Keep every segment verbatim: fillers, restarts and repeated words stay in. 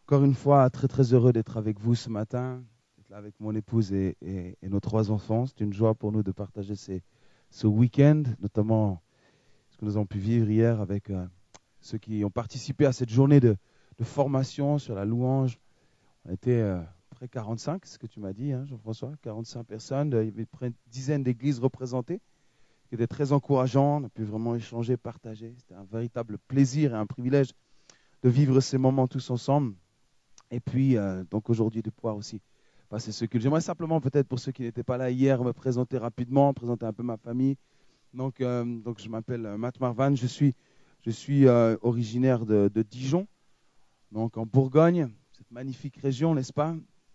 Encore une fois, très très heureux d'être avec vous ce matin, d'être là avec mon épouse et, et- et nos trois enfants. C'est une joie pour nous de partager ces- ce week-end, notamment ce que nous avons pu vivre hier avec euh, ceux qui ont participé à cette journée de, de formation sur la louange. On était euh, près quarante-cinq, c'est ce que tu m'as dit, hein, Jean-François, quarante-cinq personnes. Il y avait près d'une dizaine d'églises représentées, qui était très encourageant. On a pu vraiment échanger, partager. C'était un véritable plaisir et un privilège de vivre ces moments tous ensemble. Et puis, euh, donc aujourd'hui, de pouvoir aussi passer ce culte. J'aimerais simplement, peut-être pour ceux qui n'étaient pas là hier, me présenter rapidement, présenter un peu ma famille. Donc, euh, donc je m'appelle euh, Matt Marvan, je suis, je suis euh, originaire de, de Dijon, donc en Bourgogne, cette magnifique région, n'est-ce pas?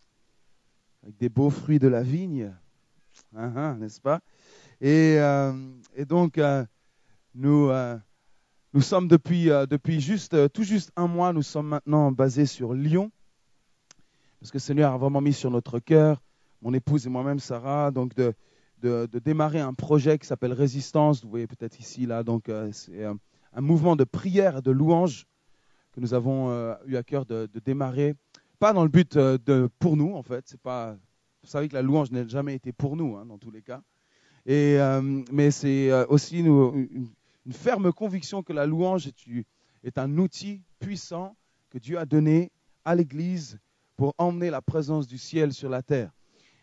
Avec des beaux fruits de la vigne, hein, hein, n'est-ce pas? Et, euh, et donc, euh, nous, euh, nous sommes depuis, euh, depuis juste, euh, tout juste un mois, nous sommes maintenant basés sur Lyon. Parce que le Seigneur a vraiment mis sur notre cœur, mon épouse et moi-même, Sarah, donc de, de, de démarrer un projet qui s'appelle Résistance. Vous voyez peut-être ici, là, donc euh, c'est un, un mouvement de prière et de louange que nous avons euh, eu à cœur de, de démarrer. Pas dans le but euh, de pour nous, en fait. C'est pas, vous savez que la louange n'a jamais été pour nous, hein, dans tous les cas. Et, euh, mais c'est euh, aussi nous, une, une ferme conviction que la louange est, est un outil puissant que Dieu a donné à l'Église pour emmener la présence du ciel sur la terre.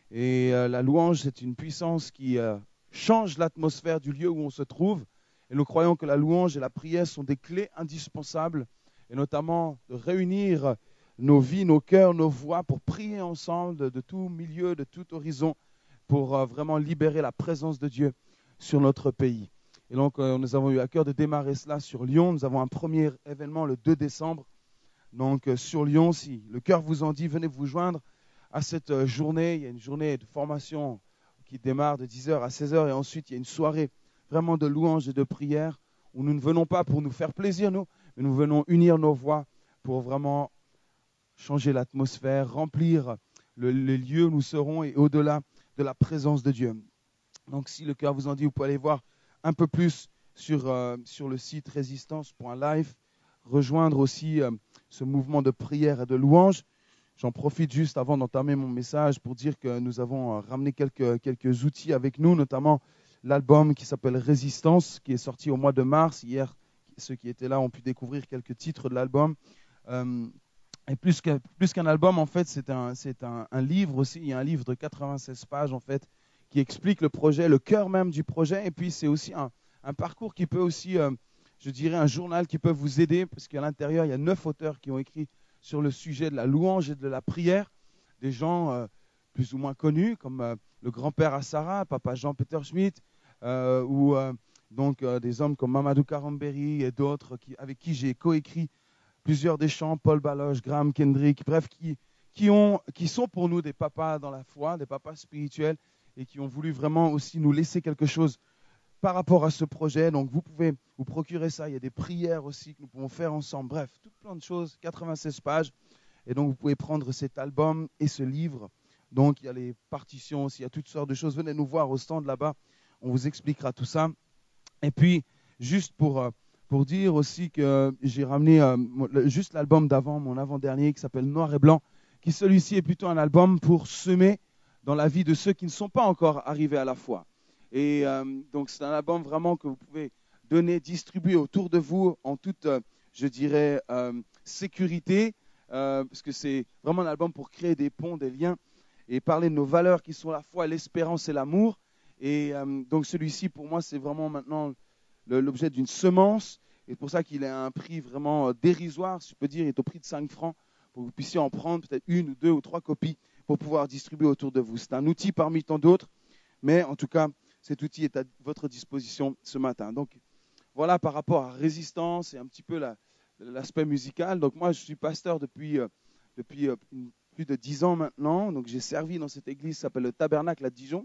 Et euh, la louange, c'est une puissance qui euh, change l'atmosphère du lieu où on se trouve. Et nous croyons que la louange et la prière sont des clés indispensables, et notamment de réunir nos vies, nos cœurs, nos voix pour prier ensemble de, de tout milieu, de tout horizon, pour euh, vraiment libérer la présence de Dieu sur notre pays. Et donc, euh, nous avons eu à cœur de démarrer cela sur Lyon. Nous avons un premier événement le deux décembre. Donc, euh, sur Lyon, si le cœur vous en dit, venez vous joindre à cette euh, journée. Il y a une journée de formation qui démarre de dix heures à seize heures. Et ensuite, il y a une soirée vraiment de louange et de prière où nous ne venons pas pour nous faire plaisir, nous, mais nous venons unir nos voix pour vraiment changer l'atmosphère, remplir le, les lieux où nous serons et au-delà de la présence de Dieu. Donc, si le cœur vous en dit, vous pouvez aller voir un peu plus sur, euh, sur le site résistance point life, rejoindre aussi euh, ce mouvement de prière et de louange. J'en profite juste avant d'entamer mon message pour dire que nous avons euh, ramené quelques, quelques outils avec nous, notamment l'album qui s'appelle Résistance, qui est sorti au mois de mars. Hier, ceux qui étaient là ont pu découvrir quelques titres de l'album. Euh, et plus qu'un, plus qu'un album, en fait, c'est, un, c'est un, un livre aussi. Il y a un livre de quatre-vingt-seize pages, en fait, qui explique le projet, le cœur même du projet. Et puis, c'est aussi un, un parcours qui peut aussi, euh, je dirais, un journal qui peut vous aider, parce qu'à l'intérieur, il y a neuf auteurs qui ont écrit sur le sujet de la louange et de la prière. Des gens euh, plus ou moins connus, comme euh, le grand-père à Sarah, papa Jean-Peter Schmidt, euh, ou euh, donc euh, des hommes comme Mamadou Karamberi et d'autres qui, avec qui j'ai coécrit plusieurs des chants, Paul Baloche, Graham Kendrick, bref, qui, qui, ont, qui sont pour nous des papas dans la foi, des papas spirituels, et qui ont voulu vraiment aussi nous laisser quelque chose par rapport à ce projet. Donc, vous pouvez vous procurer ça. Il y a des prières aussi que nous pouvons faire ensemble. Bref, tout plein de choses, quatre-vingt-seize pages. Et donc, vous pouvez prendre cet album et ce livre. Donc, il y a les partitions aussi, il y a toutes sortes de choses. Venez nous voir au stand là-bas. On vous expliquera tout ça. Et puis, juste pour, euh, pour dire aussi que j'ai ramené euh, juste l'album d'avant, mon avant-dernier, qui s'appelle Noir et Blanc, qui celui-ci est plutôt un album pour semer dans la vie de ceux qui ne sont pas encore arrivés à la foi. Et euh, donc, c'est un album vraiment que vous pouvez donner, distribuer autour de vous en toute, euh, je dirais, euh, sécurité, euh, parce que c'est vraiment un album pour créer des ponts, des liens, et parler de nos valeurs qui sont la foi, l'espérance et l'amour. Et euh, donc celui-ci, pour moi, c'est vraiment maintenant le, l'objet d'une semence. Et pour ça qu'il est à un prix vraiment euh, dérisoire, si je peux dire, il est au prix de cinq francs, pour que vous puissiez en prendre peut-être une ou deux ou trois copies pour pouvoir distribuer autour de vous. C'est un outil parmi tant d'autres, mais en tout cas, cet outil est à votre disposition ce matin. Donc voilà par rapport à Résistance et un petit peu la, l'aspect musical. Donc moi, je suis pasteur depuis, euh, depuis euh, plus de dix ans maintenant. Donc j'ai servi dans cette église qui s'appelle le Tabernacle à Dijon,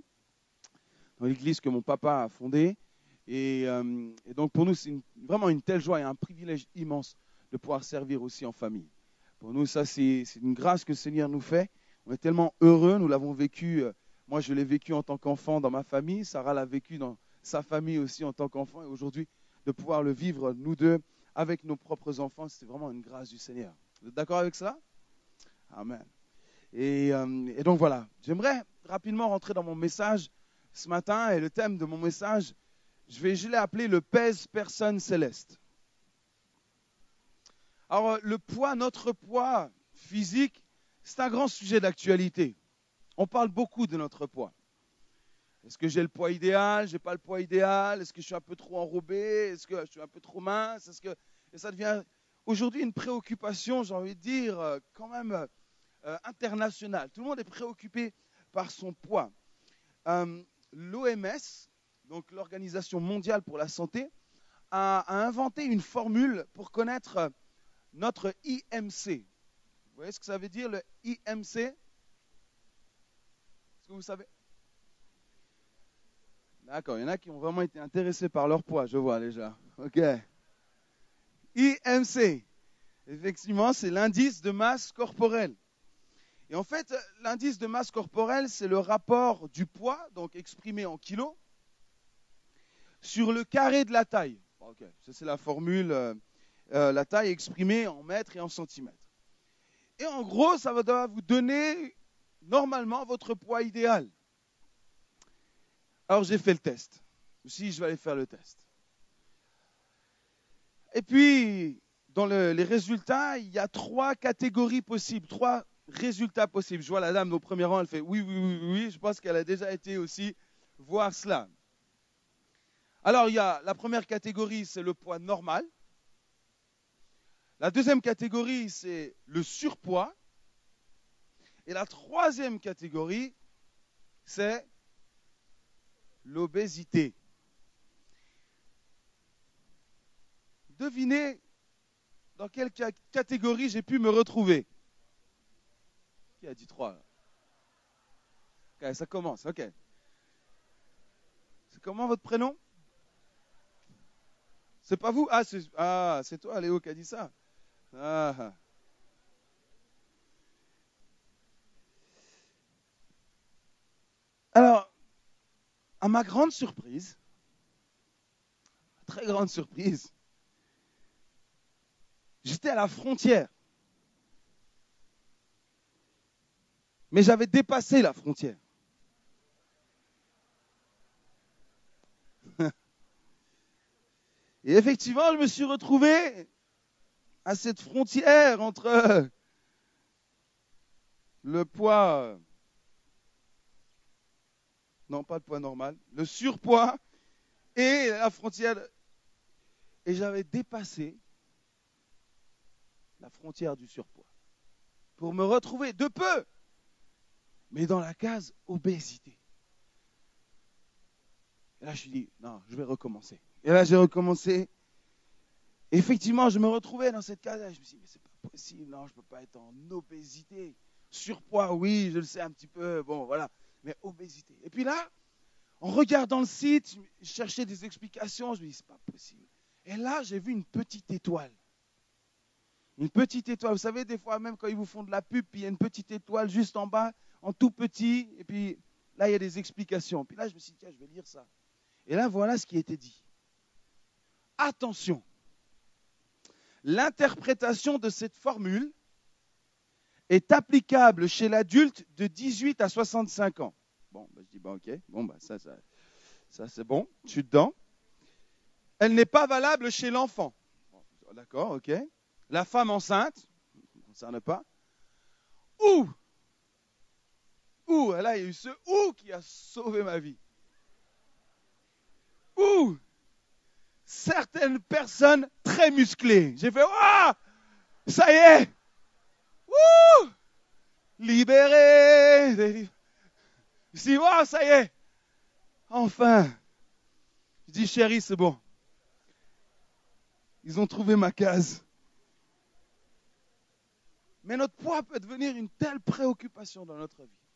dans l'église que mon papa a fondée. Et, euh, et donc pour nous, c'est une, vraiment une telle joie et un privilège immense de pouvoir servir aussi en famille. Pour nous, ça, c'est, c'est une grâce que le Seigneur nous fait. On est tellement heureux, nous l'avons vécu, euh, moi je l'ai vécu en tant qu'enfant dans ma famille, Sarah l'a vécu dans sa famille aussi en tant qu'enfant, et aujourd'hui, de pouvoir le vivre, nous deux, avec nos propres enfants, c'est vraiment une grâce du Seigneur. Vous êtes d'accord avec ça? Amen. Et, euh, et donc voilà, j'aimerais rapidement rentrer dans mon message ce matin. Et le thème de mon message, je vais, je l'ai appelé le pèse personne céleste. Alors le poids, notre poids physique, c'est un grand sujet d'actualité. On parle beaucoup de notre poids. Est-ce que j'ai le poids idéal? J'ai pas le poids idéal? Est-ce que je suis un peu trop enrobé? Est-ce que je suis un peu trop mince? Est-ce que et ça devient aujourd'hui une préoccupation, j'ai envie de dire, euh, quand même euh, internationale. Tout le monde est préoccupé par son poids. Euh, L'O M S, donc l'Organisation mondiale pour la santé, a, a inventé une formule pour connaître notre I M C. Vous voyez ce que ça veut dire, le I M C? Est-ce que vous savez? D'accord, il y en a qui ont vraiment été intéressés par leur poids, je vois déjà. OK. I M C, effectivement, c'est l'indice de masse corporelle. Et en fait, l'indice de masse corporelle, c'est le rapport du poids, donc exprimé en kilos, sur le carré de la taille. OK, ça c'est la formule, euh, euh, la taille exprimée en mètres et en centimètres. Et en gros, ça va vous donner normalement votre poids idéal. Alors j'ai fait le test. Aussi, je vais aller faire le test. Et puis, dans le, les résultats, il y a trois catégories possibles, trois résultats possibles. Je vois la dame au premier rang, elle fait oui, oui, oui, oui. Je pense qu'elle a déjà été aussi voir cela. Alors, il y a la première catégorie, c'est le poids normal. La deuxième catégorie, c'est le surpoids. Et la troisième catégorie, c'est l'obésité. Devinez dans quelle catégorie j'ai pu me retrouver. Qui a dit trois? Ok, ça commence, ok. C'est comment votre prénom? C'est pas vous? Ah, c'est ah, c'est toi, Léo, qui a dit ça. Ah. Alors, à ma grande surprise, très grande surprise, j'étais à la frontière. Mais j'avais dépassé la frontière. Et effectivement, je me suis retrouvé à cette frontière entre le poids, non pas le poids normal, le surpoids et la frontière. Et j'avais dépassé la frontière du surpoids pour me retrouver de peu, mais dans la case obésité. Et là, je me suis dit, non, je vais recommencer. Et là, j'ai recommencé. Effectivement, je me retrouvais dans cette case-là. Je me suis dit, mais c'est pas possible, non, je ne peux pas être en obésité. Surpoids, oui, je le sais un petit peu, bon, voilà, mais obésité. Et puis là, en regardant le site, je cherchais des explications, je me dis, c'est pas possible. Et là, j'ai vu une petite étoile. Une petite étoile. Vous savez, des fois, même quand ils vous font de la pub, puis il y a une petite étoile juste en bas, en tout petit, et puis là, il y a des explications. Puis là, je me suis dit, tiens, je vais lire ça. Et là, voilà ce qui a été dit. Attention, l'interprétation de cette formule est applicable chez l'adulte de dix-huit à soixante-cinq ans. Bon, ben, je dis, bon, ok, bon, ben, ça, ça, ça c'est bon, je suis dedans. Elle n'est pas valable chez l'enfant. Bon, d'accord, ok. La femme enceinte, ça ne me concerne pas. Ou, ou, là, il y a eu ce ou qui a sauvé ma vie. Ou, certaines personnes très musclées. J'ai fait, waouh, ça y est, ouh, libéré. Je dis, waouh, ça y est, enfin. Je dis, chérie, c'est bon. Ils ont trouvé ma case. Mais notre poids peut devenir une telle préoccupation dans notre vie.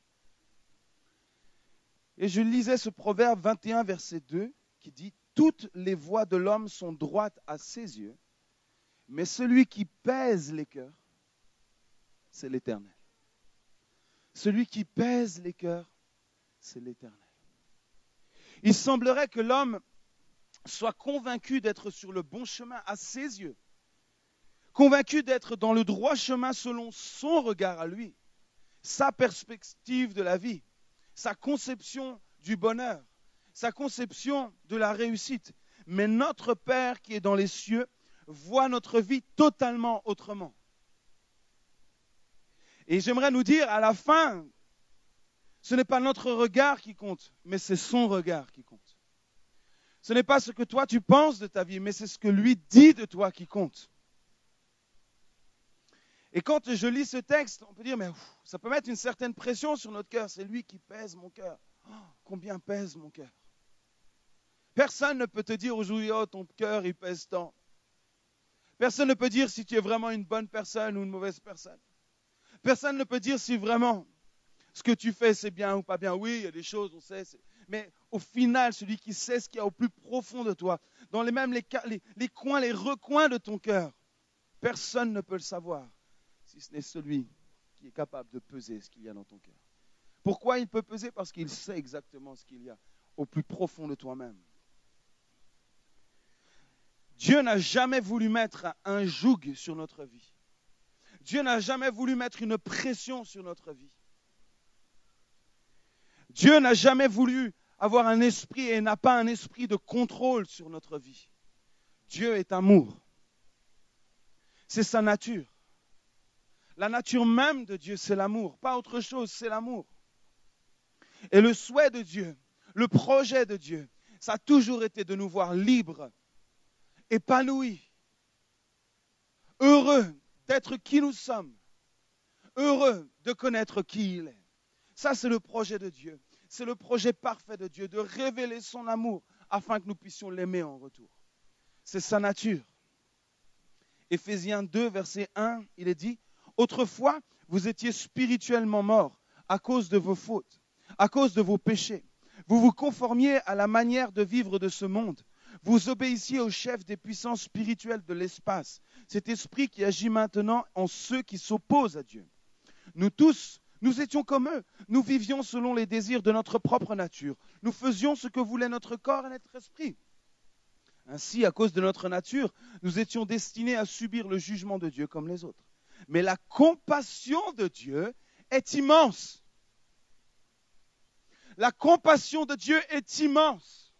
Et je lisais ce proverbe vingt et un, verset deux, qui dit « Toutes les voies de l'homme sont droites à ses yeux, mais celui qui pèse les cœurs, c'est l'Éternel. » Celui qui pèse les cœurs, c'est l'Éternel. Il semblerait que l'homme soit convaincu d'être sur le bon chemin à ses yeux, convaincu d'être dans le droit chemin selon son regard à lui, sa perspective de la vie, sa conception du bonheur, sa conception de la réussite. Mais notre Père qui est dans les cieux voit notre vie totalement autrement. Et j'aimerais nous dire à la fin, ce n'est pas notre regard qui compte, mais c'est son regard qui compte. Ce n'est pas ce que toi tu penses de ta vie, mais c'est ce que lui dit de toi qui compte. Et quand je lis ce texte, on peut dire, mais ouf, ça peut mettre une certaine pression sur notre cœur. C'est lui qui pèse mon cœur. Oh, combien pèse mon cœur? Personne ne peut te dire aujourd'hui, oh, ton cœur, il pèse tant. Personne ne peut dire si tu es vraiment une bonne personne ou une mauvaise personne. Personne ne peut dire si vraiment ce que tu fais, c'est bien ou pas bien. Oui, il y a des choses, on sait. C'est... Mais au final, celui qui sait ce qu'il y a au plus profond de toi, dans les mêmes les, les, les coins, les recoins de ton cœur, personne ne peut le savoir, si ce n'est celui qui est capable de peser ce qu'il y a dans ton cœur. Pourquoi il peut peser? Parce qu'il sait exactement ce qu'il y a au plus profond de toi-même. Dieu n'a jamais voulu mettre un joug sur notre vie. Dieu n'a jamais voulu mettre une pression sur notre vie. Dieu n'a jamais voulu avoir un esprit et n'a pas un esprit de contrôle sur notre vie. Dieu est amour. C'est sa nature. La nature même de Dieu, c'est l'amour. Pas autre chose, c'est l'amour. Et le souhait de Dieu, le projet de Dieu, ça a toujours été de nous voir libres, épanouis, heureux d'être qui nous sommes, heureux de connaître qui il est. Ça, c'est le projet de Dieu. C'est le projet parfait de Dieu, de révéler son amour afin que nous puissions l'aimer en retour. C'est sa nature. Éphésiens deux, verset un, il est dit, « Autrefois, vous étiez spirituellement morts à cause de vos fautes, à cause de vos péchés. Vous vous conformiez à la manière de vivre de ce monde. Vous obéissiez au chef des puissances spirituelles de l'espace, cet esprit qui agit maintenant en ceux qui s'opposent à Dieu. Nous tous, nous étions comme eux. Nous vivions selon les désirs de notre propre nature. Nous faisions ce que voulait notre corps et notre esprit. Ainsi, à cause de notre nature, nous étions destinés à subir le jugement de Dieu comme les autres. Mais la compassion de Dieu est immense. La compassion de Dieu est immense.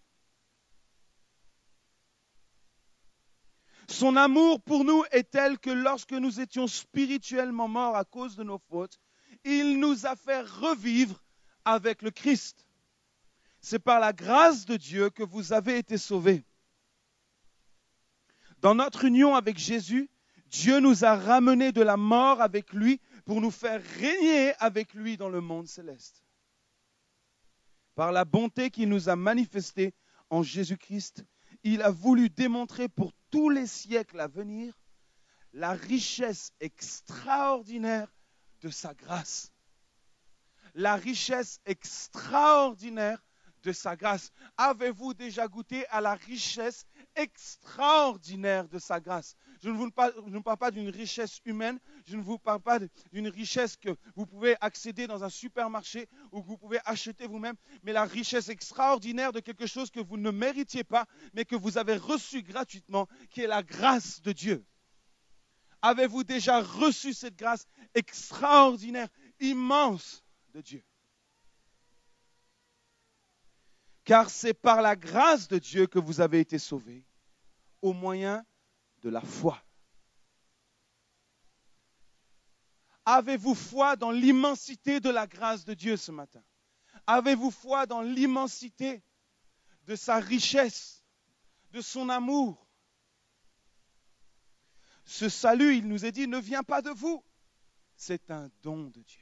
Son amour pour nous est tel que lorsque nous étions spirituellement morts à cause de nos fautes, il nous a fait revivre avec le Christ. C'est par la grâce de Dieu que vous avez été sauvés. Dans notre union avec Jésus, Dieu nous a ramenés de la mort avec lui pour nous faire régner avec lui dans le monde céleste. Par la bonté qu'il nous a manifestée en Jésus-Christ, il a voulu démontrer pour tous les siècles à venir la richesse extraordinaire de sa grâce. La richesse extraordinaire de sa grâce. Avez-vous déjà goûté à la richesse extraordinaire de sa grâce? Je ne vous parle, je ne parle pas d'une richesse humaine, je ne vous parle pas d'une richesse que vous pouvez accéder dans un supermarché ou que vous pouvez acheter vous-même, mais la richesse extraordinaire de quelque chose que vous ne méritiez pas, mais que vous avez reçu gratuitement, qui est la grâce de Dieu. Avez-vous déjà reçu cette grâce extraordinaire, immense de Dieu? Car c'est par la grâce de Dieu que vous avez été sauvés, au moyen de la foi. Avez-vous foi dans l'immensité de la grâce de Dieu ce matin? Avez-vous foi dans l'immensité de sa richesse, de son amour? Ce salut, il nous est dit, ne vient pas de vous. C'est un don de Dieu.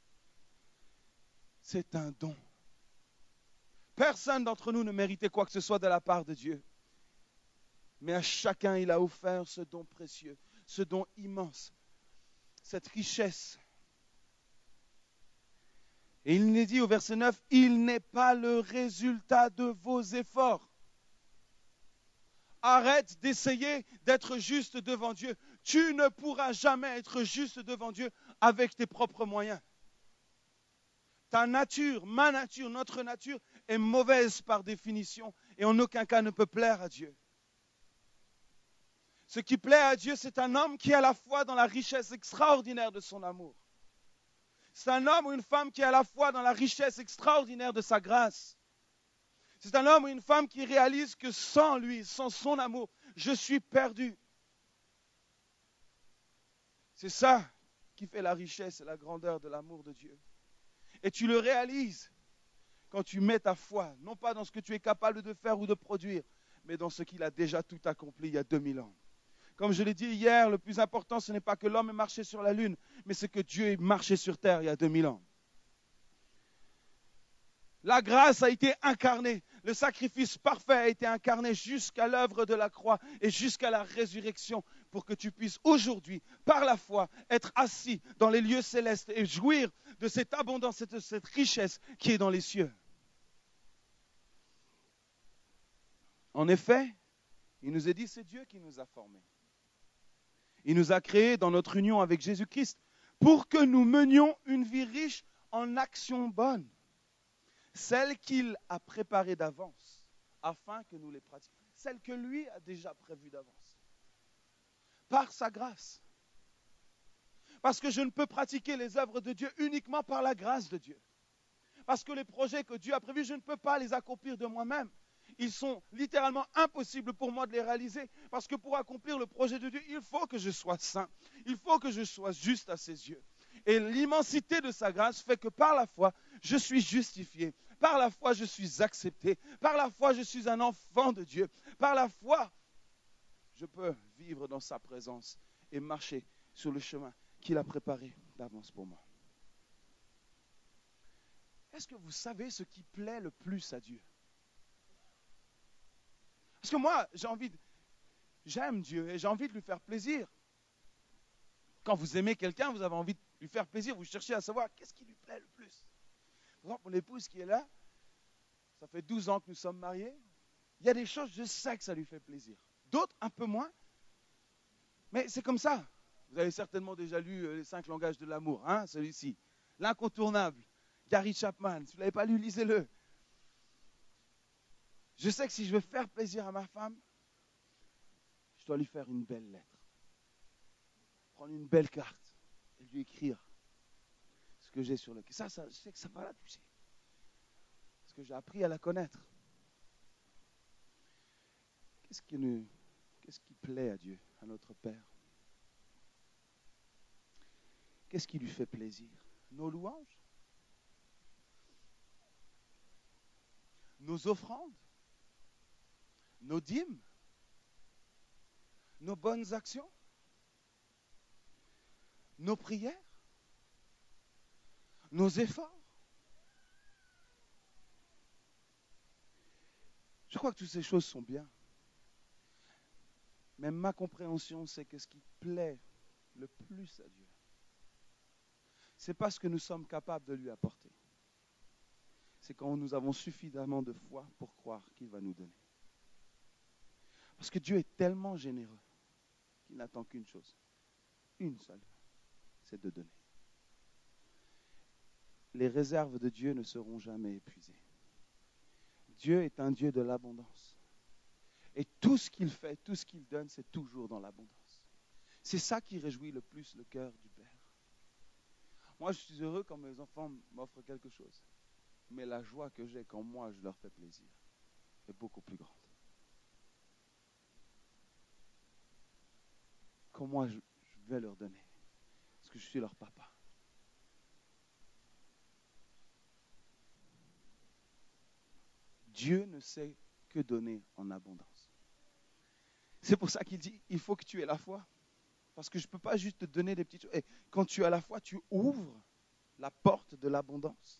C'est un don. Personne d'entre nous ne méritait quoi que ce soit de la part de Dieu. Mais à chacun, il a offert ce don précieux, ce don immense, cette richesse. Et il nous dit au verset neuf, « Il n'est pas le résultat de vos efforts. » Arrête d'essayer d'être juste devant Dieu. Tu ne pourras jamais être juste devant Dieu avec tes propres moyens. Ta nature, ma nature, notre nature est mauvaise par définition et en aucun cas ne peut plaire à Dieu. Ce qui plaît à Dieu, c'est un homme qui est à la fois dans la richesse extraordinaire de son amour. C'est un homme ou une femme qui est à la fois dans la richesse extraordinaire de sa grâce. C'est un homme ou une femme qui réalise que sans lui, sans son amour, je suis perdu. C'est ça qui fait la richesse et la grandeur de l'amour de Dieu. Et tu le réalises quand tu mets ta foi, non pas dans ce que tu es capable de faire ou de produire, mais dans ce qu'il a déjà tout accompli il y a deux mille ans. Comme je l'ai dit hier, le plus important, ce n'est pas que l'homme ait marché sur la lune, mais c'est que Dieu ait marché sur terre il y a deux mille ans. La grâce a été incarnée. Le sacrifice parfait a été incarné jusqu'à l'œuvre de la croix et jusqu'à la résurrection pour que tu puisses aujourd'hui, par la foi, être assis dans les lieux célestes et jouir de cette abondance et de cette richesse qui est dans les cieux. En effet, il nous est dit, c'est Dieu qui nous a formés. Il nous a créés dans notre union avec Jésus-Christ pour que nous menions une vie riche en actions bonnes. Celles qu'il a préparées d'avance, afin que nous les pratiquions. Celles que lui a déjà prévues d'avance. Par sa grâce. Parce que je ne peux pratiquer les œuvres de Dieu uniquement par la grâce de Dieu. Parce que les projets que Dieu a prévus, je ne peux pas les accomplir de moi-même. Ils sont littéralement impossibles pour moi de les réaliser. Parce que pour accomplir le projet de Dieu, il faut que je sois saint. Il faut que je sois juste à ses yeux. Et l'immensité de sa grâce fait que par la foi, je suis justifié. Par la foi, je suis accepté. Par la foi, je suis un enfant de Dieu. Par la foi, je peux vivre dans sa présence et marcher sur le chemin qu'il a préparé d'avance pour moi. Est-ce que vous savez ce qui plaît le plus à Dieu? Parce que moi, j'ai envie de, j'aime Dieu et j'ai envie de lui faire plaisir. Quand vous aimez quelqu'un, vous avez envie de lui faire plaisir, vous cherchez à savoir qu'est-ce qui lui plaît le plus. Par exemple, mon épouse qui est là, ça fait douze ans que nous sommes mariés. Il y a des choses, je sais que ça lui fait plaisir. D'autres, un peu moins. Mais c'est comme ça. Vous avez certainement déjà lu Les cinq langages de l'amour, hein, celui-ci. L'incontournable. Gary Chapman. Si vous ne l'avez pas lu, lisez-le. Je sais que si je veux faire plaisir à ma femme, je dois lui faire une belle lettre. Prendre une belle carte et lui écrire ce que j'ai sur le cœur. Ça, ça, je sais que ça va la toucher. Parce que j'ai appris à la connaître. Qu'est-ce qui, nous, qu'est-ce qui plaît à Dieu, à notre Père? Qu'est-ce qui lui fait plaisir? Nos louanges? Nos offrandes? Nos dîmes? Nos bonnes actions? Nos prières? Nos efforts? Je crois que toutes ces choses sont bien. Mais ma compréhension, c'est que ce qui plaît le plus à Dieu, c'est pas ce que nous sommes capables de lui apporter. C'est quand nous avons suffisamment de foi pour croire qu'il va nous donner. Parce que Dieu est tellement généreux qu'il n'attend qu'une chose, une seule, c'est de donner. Les réserves de Dieu ne seront jamais épuisées. Dieu est un Dieu de l'abondance. Et tout ce qu'il fait, tout ce qu'il donne, c'est toujours dans l'abondance. C'est ça qui réjouit le plus le cœur du Père. Moi, je suis heureux quand mes enfants m'offrent quelque chose. Mais la joie que j'ai quand moi, je leur fais plaisir, est beaucoup plus grande. Quand moi, je, je vais leur donner. Parce que je suis leur papa. Dieu ne sait que donner en abondance. C'est pour ça qu'il dit, il faut que tu aies la foi. Parce que je ne peux pas juste te donner des petites choses. Et quand tu as la foi, tu ouvres la porte de l'abondance.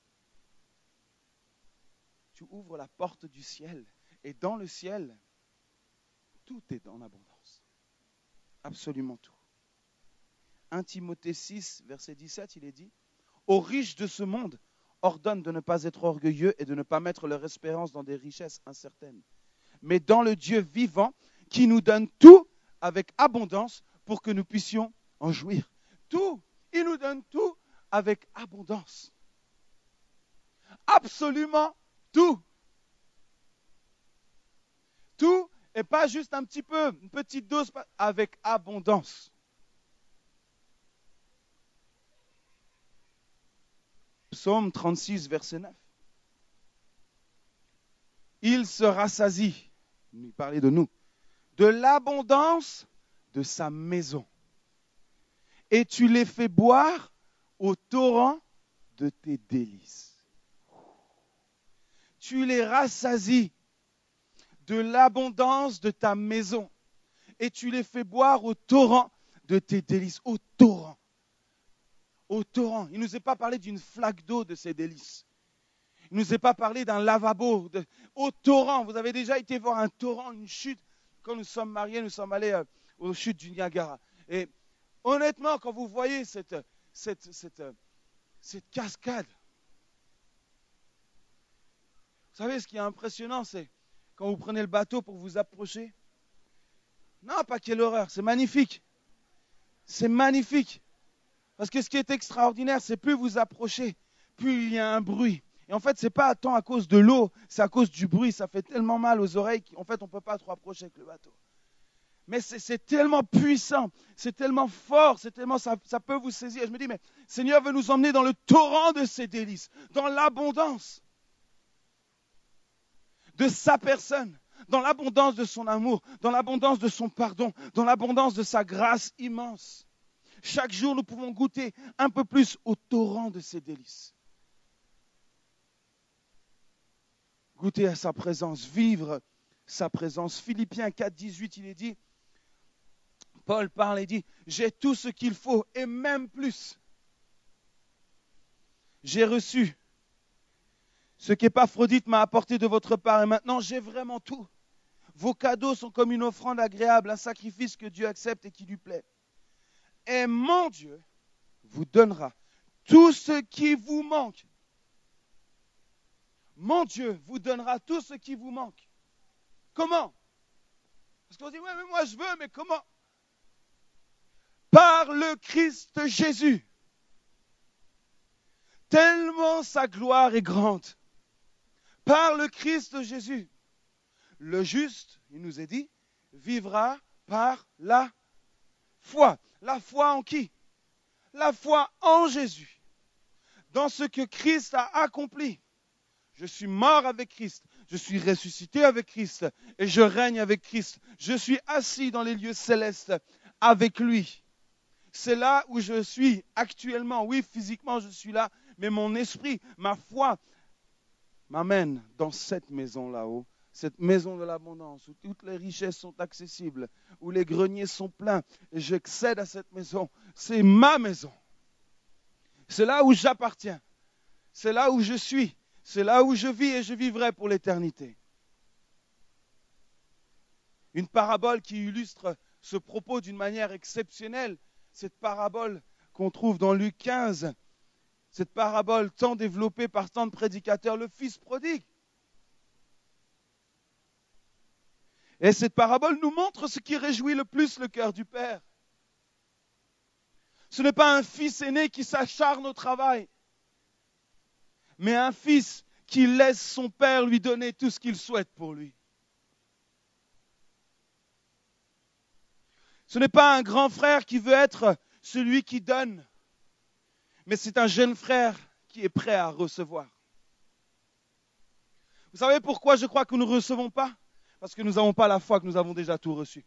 Tu ouvres la porte du ciel. Et dans le ciel, tout est en abondance. Absolument tout. premier Timothée six, verset dix-sept, il est dit, « Aux riches de ce monde, ordonne de ne pas être orgueilleux et de ne pas mettre leur espérance dans des richesses incertaines, mais dans le Dieu vivant qui nous donne tout avec abondance pour que nous puissions en jouir. » Tout, il nous donne tout avec abondance. Absolument tout. Tout Et pas juste un petit peu, une petite dose, avec abondance. Psaume trente-six, verset neuf. Il se rassasie, il parlait de nous, de l'abondance de sa maison. Et tu les fais boire au torrent de tes délices. Tu les rassasies de l'abondance de ta maison. Et tu les fais boire au torrent de tes délices. Au torrent. Au torrent. Il ne nous est pas parlé d'une flaque d'eau de ces délices. Il ne nous est pas parlé d'un lavabo. De... Au torrent. Vous avez déjà été voir un torrent, une chute. Quand nous sommes mariés, nous sommes allés euh, aux chutes du Niagara. Et honnêtement, quand vous voyez cette, cette, cette, cette cascade, vous savez ce qui est impressionnant, c'est quand vous prenez le bateau pour vous approcher. Non, pas quelle horreur, c'est magnifique. C'est magnifique. Parce que ce qui est extraordinaire, c'est plus vous approchez, plus il y a un bruit. Et en fait, ce n'est pas tant à cause de l'eau, c'est à cause du bruit. Ça fait tellement mal aux oreilles qu'en fait, on ne peut pas trop approcher avec le bateau. Mais c'est, c'est tellement puissant, c'est tellement fort, c'est tellement, ça, ça peut vous saisir. Je me dis, mais Seigneur veut nous emmener dans le torrent de ses délices, dans l'abondance de sa personne, dans l'abondance de son amour, dans l'abondance de son pardon, dans l'abondance de sa grâce immense. Chaque jour, nous pouvons goûter un peu plus au torrent de ses délices. Goûter à sa présence, vivre sa présence. Philippiens quatre, dix-huit, il est dit, Paul parle et dit, j'ai tout ce qu'il faut et même plus. J'ai reçu ce qu'Épaphrodite m'a apporté de votre part et maintenant j'ai vraiment tout. Vos cadeaux sont comme une offrande agréable, un sacrifice que Dieu accepte et qui lui plaît. Et mon Dieu vous donnera tout ce qui vous manque. Mon Dieu vous donnera tout ce qui vous manque. Comment? Parce qu'on dit, ouais, mais moi je veux, mais comment? Par le Christ Jésus. Tellement sa gloire est grande. Par le Christ Jésus. Le juste, il nous est dit, vivra par la foi. La foi en qui? La foi en Jésus. Dans ce que Christ a accompli. Je suis mort avec Christ. Je suis ressuscité avec Christ. Et je règne avec Christ. Je suis assis dans les lieux célestes avec lui. C'est là où je suis actuellement. Oui, physiquement, je suis là. Mais mon esprit, ma foi, m'amène dans cette maison là-haut. Cette maison de l'abondance où toutes les richesses sont accessibles, où les greniers sont pleins. Et j'accède à cette maison. C'est ma maison. C'est là où j'appartiens. C'est là où je suis. C'est là où je vis et je vivrai pour l'éternité. Une parabole qui illustre ce propos d'une manière exceptionnelle, cette parabole qu'on trouve dans Luc quinze, cette parabole tant développée par tant de prédicateurs, le fils prodigue. Et cette parabole nous montre ce qui réjouit le plus le cœur du Père. Ce n'est pas un fils aîné qui s'acharne au travail, mais un fils qui laisse son père lui donner tout ce qu'il souhaite pour lui. Ce n'est pas un grand frère qui veut être celui qui donne, mais c'est un jeune frère qui est prêt à recevoir. Vous savez pourquoi je crois que nous ne recevons pas? Parce que nous n'avons pas la foi que nous avons déjà tout reçu.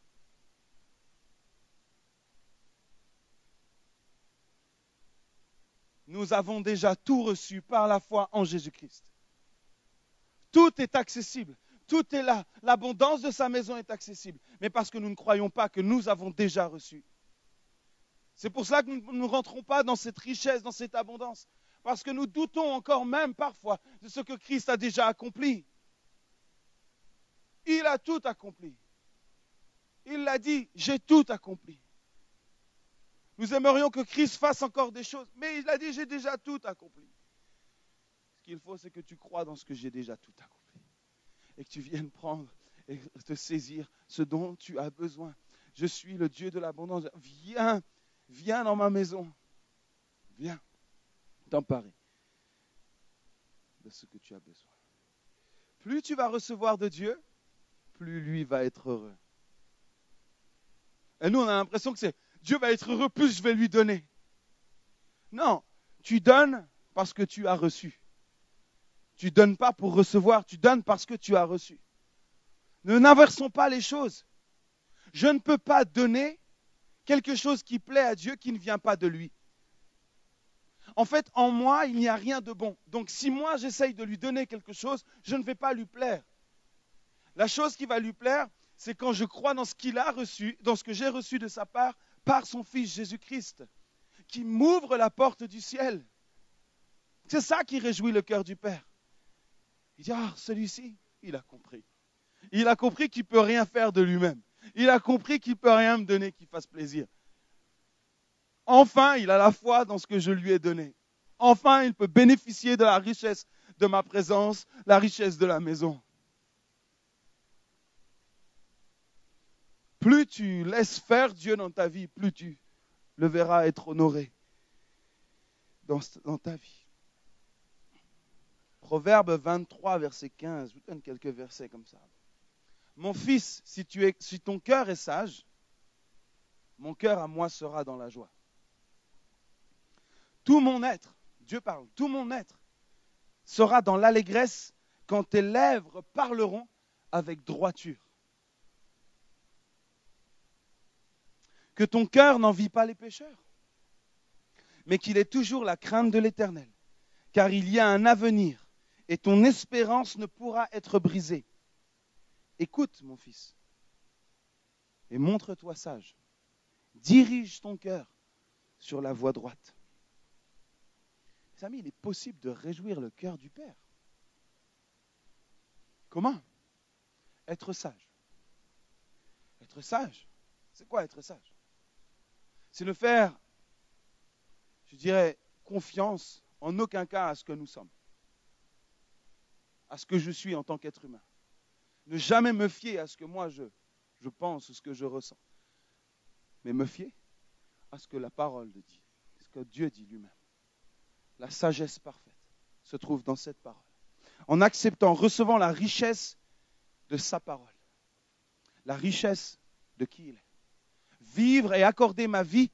Nous avons déjà tout reçu par la foi en Jésus-Christ. Tout est accessible. Tout est là. L'abondance de sa maison est accessible. Mais parce que nous ne croyons pas que nous avons déjà reçu. C'est pour cela que nous ne rentrons pas dans cette richesse, dans cette abondance. Parce que nous doutons encore même parfois de ce que Christ a déjà accompli. Il a tout accompli. Il l'a dit, j'ai tout accompli. Nous aimerions que Christ fasse encore des choses, mais il a dit, j'ai déjà tout accompli. Ce qu'il faut, c'est que tu crois dans ce que j'ai déjà tout accompli. Et que tu viennes prendre et te saisir ce dont tu as besoin. Je suis le Dieu de l'abondance. Viens, viens dans ma maison. Viens t'emparer de ce que tu as besoin. Plus tu vas recevoir de Dieu, plus lui va être heureux. Et nous, on a l'impression que c'est Dieu va être heureux, plus je vais lui donner. Non, tu donnes parce que tu as reçu. Tu ne donnes pas pour recevoir, tu donnes parce que tu as reçu. Ne n'inversons pas les choses. Je ne peux pas donner quelque chose qui plaît à Dieu qui ne vient pas de lui. En fait, en moi, il n'y a rien de bon. Donc si moi, j'essaye de lui donner quelque chose, je ne vais pas lui plaire. La chose qui va lui plaire, c'est quand je crois dans ce qu'il a reçu, dans ce que j'ai reçu de sa part, par son Fils Jésus-Christ, qui m'ouvre la porte du ciel. C'est ça qui réjouit le cœur du Père. Il dit, ah, celui-ci, il a compris. Il a compris qu'il ne peut rien faire de lui-même. Il a compris qu'il ne peut rien me donner qui fasse plaisir. Enfin, il a la foi dans ce que je lui ai donné. Enfin, il peut bénéficier de la richesse de ma présence, la richesse de la maison. Plus tu laisses faire Dieu dans ta vie, plus tu le verras être honoré dans, dans ta vie. Proverbe vingt-trois, verset quinze. Je vous donne quelques versets comme ça. Mon fils, si, tu es, si ton cœur est sage, mon cœur à moi sera dans la joie. Tout mon être, Dieu parle, tout mon être sera dans l'allégresse quand tes lèvres parleront avec droiture. Que ton cœur n'envie pas les pécheurs, mais qu'il ait toujours la crainte de l'Éternel, car il y a un avenir et ton espérance ne pourra être brisée. Écoute, mon fils, et montre-toi sage. Dirige ton cœur sur la voie droite. Mes amis, il est possible de réjouir le cœur du Père. Comment? Être sage. Être sage, c'est quoi être sage? C'est ne faire, je dirais, confiance en aucun cas à ce que nous sommes, à ce que je suis en tant qu'être humain. Ne jamais me fier à ce que moi je, je pense, ce que je ressens, mais me fier à ce que la parole dit, ce que Dieu dit lui-même. La sagesse parfaite se trouve dans cette parole. En acceptant, recevant la richesse de sa parole, la richesse de qui il est. Vivre et accorder ma vie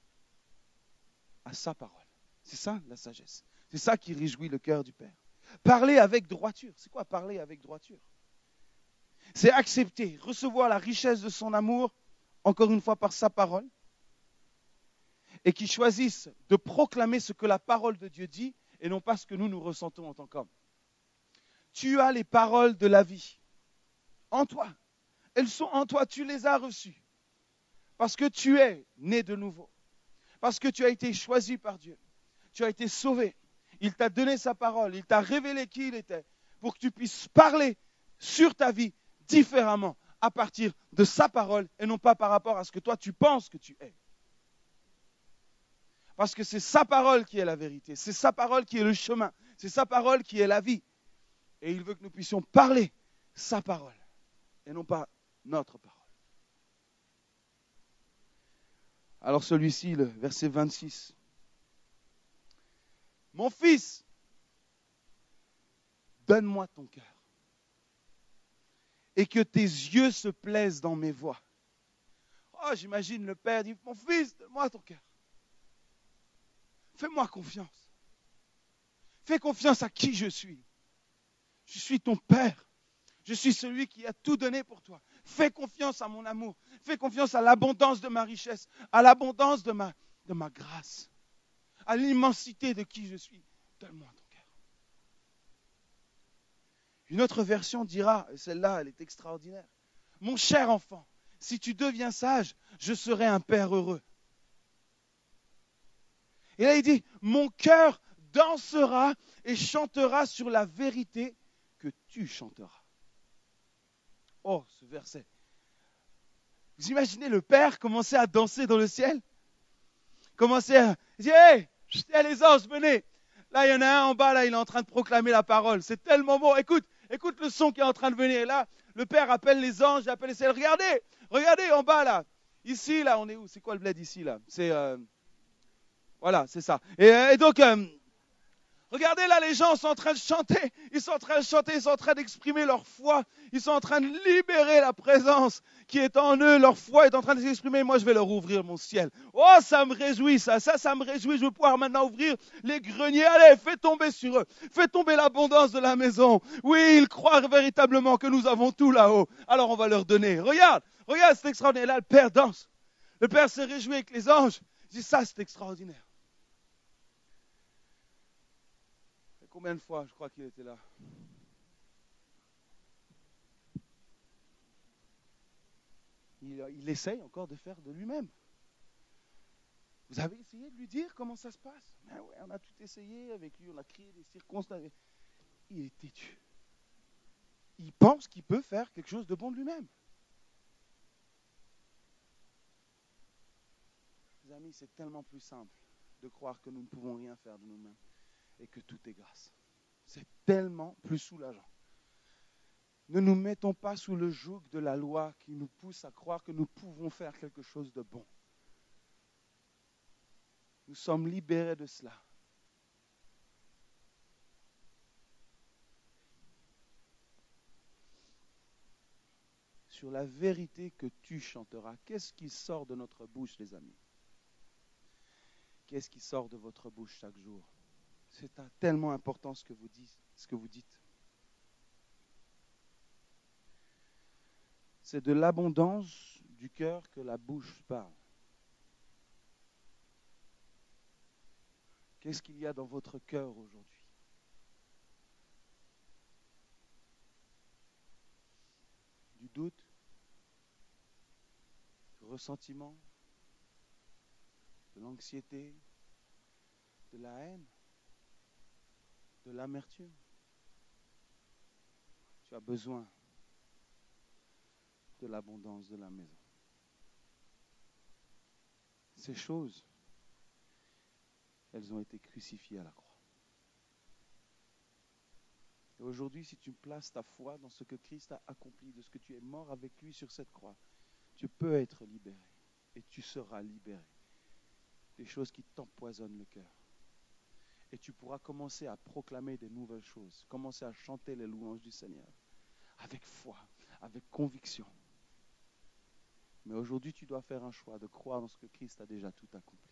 à sa parole. C'est ça la sagesse. C'est ça qui réjouit le cœur du Père. Parler avec droiture. C'est quoi parler avec droiture? C'est accepter, recevoir la richesse de son amour, encore une fois par sa parole, et qui choisissent de proclamer ce que la parole de Dieu dit et non pas ce que nous nous ressentons en tant qu'hommes. Tu as les paroles de la vie en toi. Elles sont en toi, tu les as reçues. Parce que tu es né de nouveau. Parce que tu as été choisi par Dieu. Tu as été sauvé. Il t'a donné sa parole. Il t'a révélé qui il était pour que tu puisses parler sur ta vie différemment à partir de sa parole et non pas par rapport à ce que toi tu penses que tu es. Parce que c'est sa parole qui est la vérité. C'est sa parole qui est le chemin. C'est sa parole qui est la vie. Et il veut que nous puissions parler sa parole et non pas notre parole. Alors celui-ci, le verset vingt-six. Mon fils, donne-moi ton cœur et que tes yeux se plaisent dans mes voies. Oh, j'imagine le père dit, mon fils, donne-moi ton cœur. Fais-moi confiance. Fais confiance à qui je suis. Je suis ton père. Je suis celui qui a tout donné pour toi. Fais confiance à mon amour. Fais confiance à l'abondance de ma richesse, à l'abondance de ma, de ma grâce, à l'immensité de qui je suis. Donne-moi ton cœur. Une autre version dira, et celle-là, elle est extraordinaire. Mon cher enfant, si tu deviens sage, je serai un père heureux. Et là, il dit, mon cœur dansera et chantera sur la vérité que tu chanteras. Oh, ce verset. Vous imaginez le père commencer à danser dans le ciel? Commencer à dire, hé, hey, les anges, venez. Là, il y en a un en bas, là, il est en train de proclamer la parole. C'est tellement bon. Écoute, écoute le son qui est en train de venir. Et là, le père appelle les anges, il appelle les ciels. Regardez, regardez en bas, là. Ici, là, on est où? C'est quoi le bled ici, là? C'est, euh... voilà, c'est ça. Et, et donc, euh... Regardez là, les gens sont en train de chanter, ils sont en train de chanter, ils sont en train d'exprimer leur foi, ils sont en train de libérer la présence qui est en eux, leur foi est en train de s'exprimer. Moi, je vais leur ouvrir mon ciel. Oh, ça me réjouit, ça, ça, ça me réjouit. Je vais pouvoir maintenant ouvrir les greniers. Allez, fais tomber sur eux, fais tomber l'abondance de la maison. Oui, ils croient véritablement que nous avons tout là-haut. Alors, on va leur donner. Regarde, regarde, c'est extraordinaire. Là, le Père danse. Le Père se réjouit avec les anges. Il dit, ça, c'est extraordinaire. Combien de fois je crois qu'il était là? Il, il essaye encore de faire de lui-même. Vous avez essayé de lui dire comment ça se passe? Ben ouais, on a tout essayé avec lui, on a créé des circonstances. Il est têtu. Il pense qu'il peut faire quelque chose de bon de lui-même. Les amis, c'est tellement plus simple de croire que nous ne pouvons rien faire de nous-mêmes et que tout est grâce. C'est tellement plus soulageant. Ne nous mettons pas sous le joug de la loi qui nous pousse à croire que nous pouvons faire quelque chose de bon. Nous sommes libérés de cela. Sur la vérité que tu chanteras, qu'est-ce qui sort de notre bouche, les amis? Qu'est-ce qui sort de votre bouche chaque jour? C'est tellement important ce que vous dites. Ce que vous dites. C'est de l'abondance du cœur que la bouche parle. Qu'est-ce qu'il y a dans votre cœur aujourd'hui? Du doute? Du ressentiment? De l'anxiété? De la haine? De l'amertume? Tu as besoin de l'abondance de la maison. Ces choses, elles ont été crucifiées à la croix. Et aujourd'hui, si tu places ta foi dans ce que Christ a accompli, de ce que tu es mort avec lui sur cette croix, tu peux être libéré et tu seras libéré des choses qui t'empoisonnent le cœur. Et tu pourras commencer à proclamer des nouvelles choses, commencer à chanter les louanges du Seigneur avec foi, avec conviction. Mais aujourd'hui, tu dois faire un choix de croire dans ce que Christ a déjà tout accompli.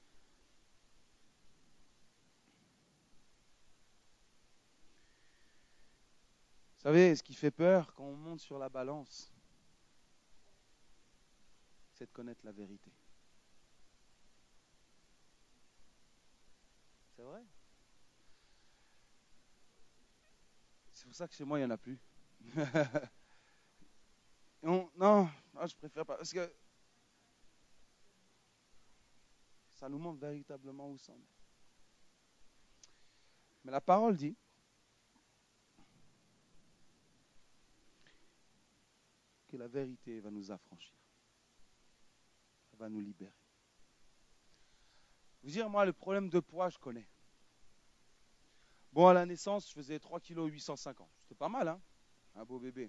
Vous savez, ce qui fait peur quand on monte sur la balance, c'est de connaître la vérité. C'est vrai. C'est pour ça que chez moi, il n'y en a plus. on, non, non, je préfère pas. Parce que ça nous montre véritablement où sommes. Mais la parole dit que la vérité va nous affranchir. Elle va nous libérer. Vous dire, moi, le problème de poids, je connais. Bon, à la naissance, je faisais trois virgule huit cent cinquante kilos. C'était pas mal, hein? Un beau bébé.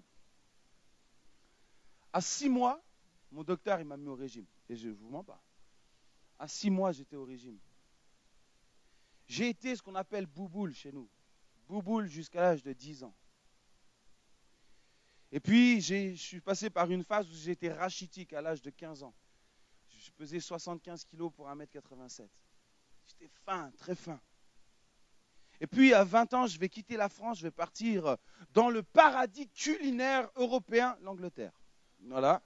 À six mois, mon docteur, il m'a mis au régime. Et je ne vous mens pas. À six mois, j'étais au régime. J'ai été ce qu'on appelle bouboule chez nous. Bouboule jusqu'à l'âge de dix ans. Et puis, je suis passé par une phase où j'étais rachitique à l'âge de quinze ans. Je pesais soixante-quinze kilos pour un mètre quatre-vingt-sept. J'étais fin, très fin. Et puis, à vingt ans, je vais quitter la France, je vais partir dans le paradis culinaire européen, l'Angleterre. Voilà.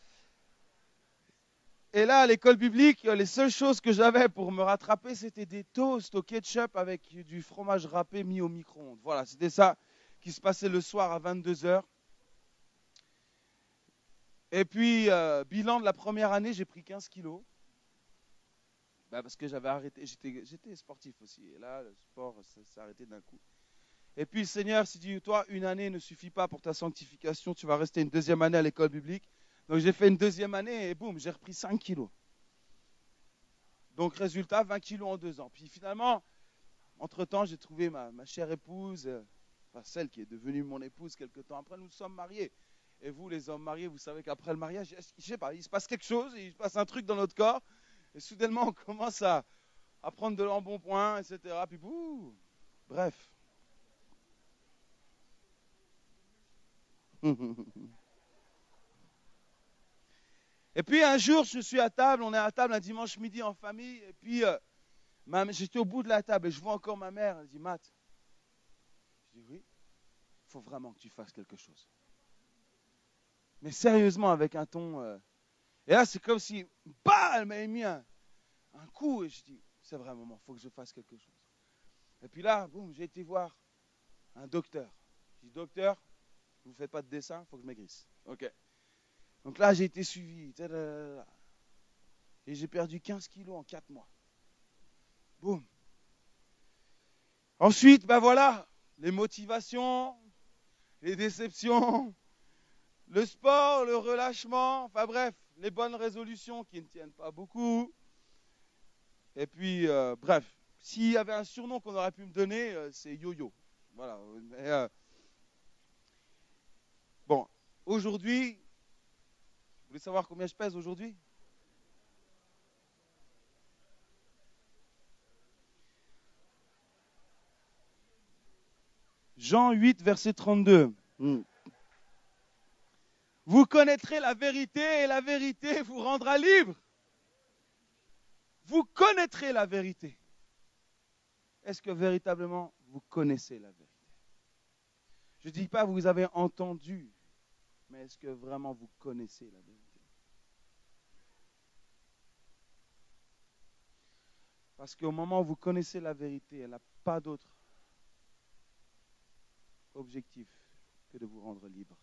Et là, à l'école biblique, les seules choses que j'avais pour me rattraper, c'était des toasts au ketchup avec du fromage râpé mis au micro-ondes. Voilà, c'était ça qui se passait le soir à vingt-deux heures. Et puis, euh, bilan de la première année, j'ai pris quinze kilos. Bah parce que j'avais arrêté, j'étais, j'étais sportif aussi. Et là, le sport s'est arrêté d'un coup. Et puis, le Seigneur s'est dit, toi, une année ne suffit pas pour ta sanctification, tu vas rester une deuxième année à l'école biblique. Donc, j'ai fait une deuxième année et boum, j'ai repris cinq kilos. Donc, résultat, vingt kilos en deux ans. Puis finalement, entre-temps, j'ai trouvé ma, ma chère épouse, euh, enfin celle qui est devenue mon épouse quelques temps après, nous sommes mariés. Et vous, les hommes mariés, vous savez qu'après le mariage, je ne sais pas, il se passe quelque chose, il se passe un truc dans notre corps. Et soudainement, on commence à, à prendre de l'embonpoint, et cetera. Puis bouh, Bref. Et puis un jour, je suis à table, on est à table un dimanche midi en famille, et puis euh, ma- j'étais au bout de la table et je vois encore ma mère, elle dit, Matt, je dis oui, il faut vraiment que tu fasses quelque chose. Mais sérieusement, avec un ton... euh, Et là, c'est comme si, bah, elle m'avait mis un, un coup, et je dis, c'est vrai, maman, il faut que je fasse quelque chose. Et puis là, boum, j'ai été voir un docteur. Je dis, docteur, vous ne faites pas de dessin, il faut que je maigrisse. Ok. Donc là, j'ai été suivi. Tadadada. Et j'ai perdu quinze kilos en quatre mois. Boum. Ensuite, ben voilà, les motivations, les déceptions, le sport, le relâchement, enfin bref, les bonnes résolutions qui ne tiennent pas beaucoup. Et puis, euh, bref, s'il y avait un surnom qu'on aurait pu me donner, euh, c'est Yo-Yo. Voilà. Mais, euh, bon, aujourd'hui, vous voulez savoir combien je pèse aujourd'hui? Jean huit, verset trente-deux. Hmm. Vous connaîtrez la vérité et la vérité vous rendra libre. Vous connaîtrez la vérité. Est-ce que véritablement vous connaissez la vérité? Je ne dis pas vous avez entendu, mais est-ce que vraiment vous connaissez la vérité? Parce qu'au moment où vous connaissez la vérité, elle n'a pas d'autre objectif que de vous rendre libre.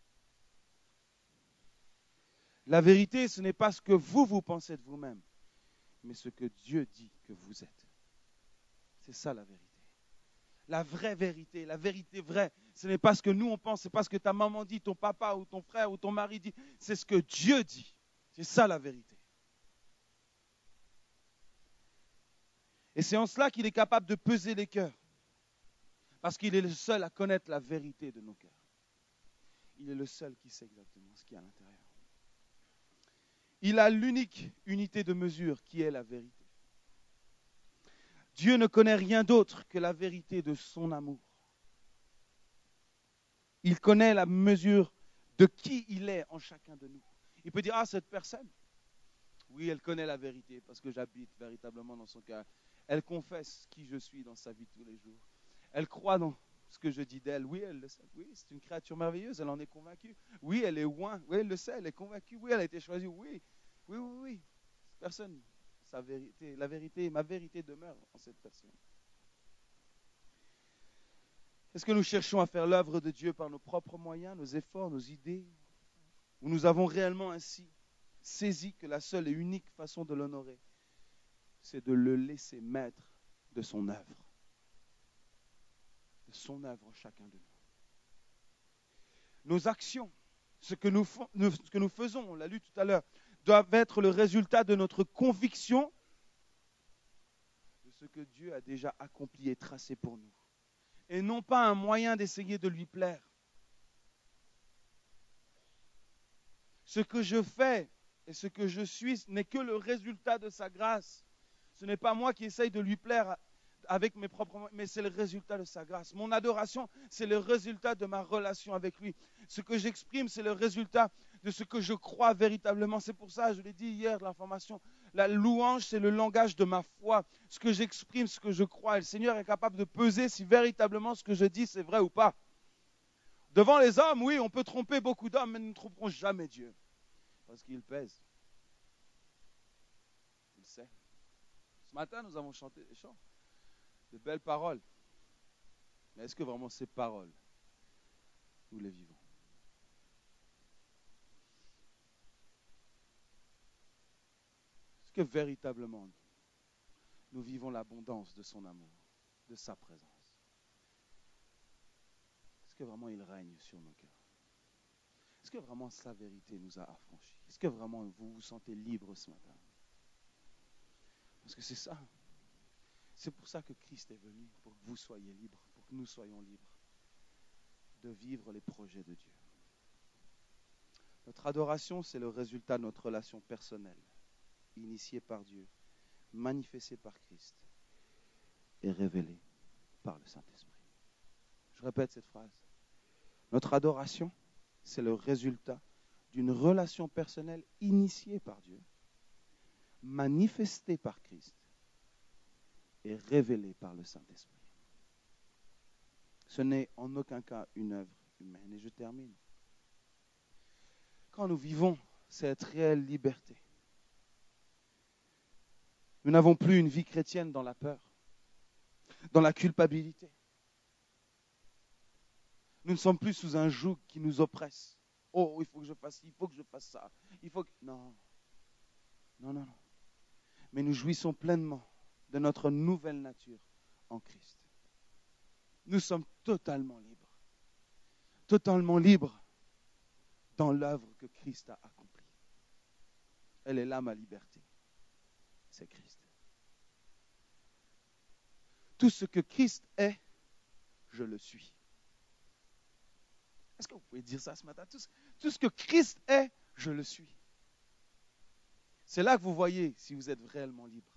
La vérité, ce n'est pas ce que vous, vous pensez de vous-même, mais ce que Dieu dit que vous êtes. C'est ça la vérité. La vraie vérité, la vérité vraie, ce n'est pas ce que nous on pense, ce n'est pas ce que ta maman dit, ton papa ou ton frère ou ton mari dit, c'est ce que Dieu dit. C'est ça la vérité. Et c'est en cela qu'il est capable de peser les cœurs. Parce qu'il est le seul à connaître la vérité de nos cœurs. Il est le seul qui sait exactement ce qu'il y a à l'intérieur. Il a l'unique unité de mesure qui est la vérité. Dieu ne connaît rien d'autre que la vérité de son amour. Il connaît la mesure de qui il est en chacun de nous. Il peut dire, ah, cette personne, oui, elle connaît la vérité parce que j'habite véritablement dans son cœur. Elle confesse qui je suis dans sa vie tous les jours. Elle croit dans ce que je dis d'elle. Oui, elle le sait. Oui, c'est une créature merveilleuse, elle en est convaincue. Oui, elle est oint. Oui, elle le sait, elle est convaincue. Oui, elle a été choisie. Oui, oui, oui, oui. Personne, sa vérité, la vérité, ma vérité demeure en cette personne. Est-ce que nous cherchons à faire l'œuvre de Dieu par nos propres moyens, nos efforts, nos idées, ou nous avons réellement ainsi saisi que la seule et unique façon de l'honorer, c'est de le laisser maître de son œuvre, de son œuvre en chacun de nous. Nos actions, ce que nous, ce que nous faisons, on l'a lu tout à l'heure, doivent être le résultat de notre conviction de ce que Dieu a déjà accompli et tracé pour nous. Et non pas un moyen d'essayer de lui plaire. Ce que je fais et ce que je suis n'est que le résultat de sa grâce. Ce n'est pas moi qui essaye de lui plaire avec mes propres moyens, mais c'est le résultat de sa grâce. Mon adoration, c'est le résultat de ma relation avec lui. Ce que j'exprime, c'est le résultat de ce que je crois véritablement. C'est pour ça, je l'ai dit hier, l'information, la louange, c'est le langage de ma foi. Ce que j'exprime, ce que je crois. Et le Seigneur est capable de peser si véritablement ce que je dis, c'est vrai ou pas. Devant les hommes, oui, on peut tromper beaucoup d'hommes, mais nous ne tromperons jamais Dieu. Parce qu'il pèse. Il sait. Ce matin, nous avons chanté des chants, de belles paroles. Mais est-ce que vraiment ces paroles, nous les vivons? Est-ce que véritablement, nous vivons l'abondance de son amour, de sa présence? Est-ce que vraiment il règne sur nos cœurs? Est-ce que vraiment sa vérité nous a affranchis? Est-ce que vraiment vous vous sentez libre ce matin? Parce que c'est ça. C'est pour ça que Christ est venu, pour que vous soyez libres, pour que nous soyons libres de vivre les projets de Dieu. Notre adoration, c'est le résultat de notre relation personnelle, initiée par Dieu, manifestée par Christ et révélée. par le Saint-Esprit. Je répète cette phrase. Notre adoration, c'est le résultat d'une relation personnelle initiée par Dieu, manifestée par Christ et révélée par le Saint-Esprit. Ce n'est en aucun cas une œuvre humaine. Et je termine. Quand nous vivons cette réelle liberté, nous n'avons plus une vie chrétienne dans la peur, dans la culpabilité. Nous ne sommes plus sous un joug qui nous oppresse. Oh, il faut que je fasse ci, il faut que je fasse ça. Il faut que... Non. Non, non, non. Mais nous jouissons pleinement de notre nouvelle nature en Christ. Nous sommes totalement libres. Totalement libres dans l'œuvre que Christ a accomplie. Elle est là, ma liberté. C'est Christ. Tout ce que Christ est, je le suis. Est-ce que vous pouvez dire ça ce matin? Tout ce, tout ce que Christ est, je le suis. C'est là que vous voyez si vous êtes réellement libre.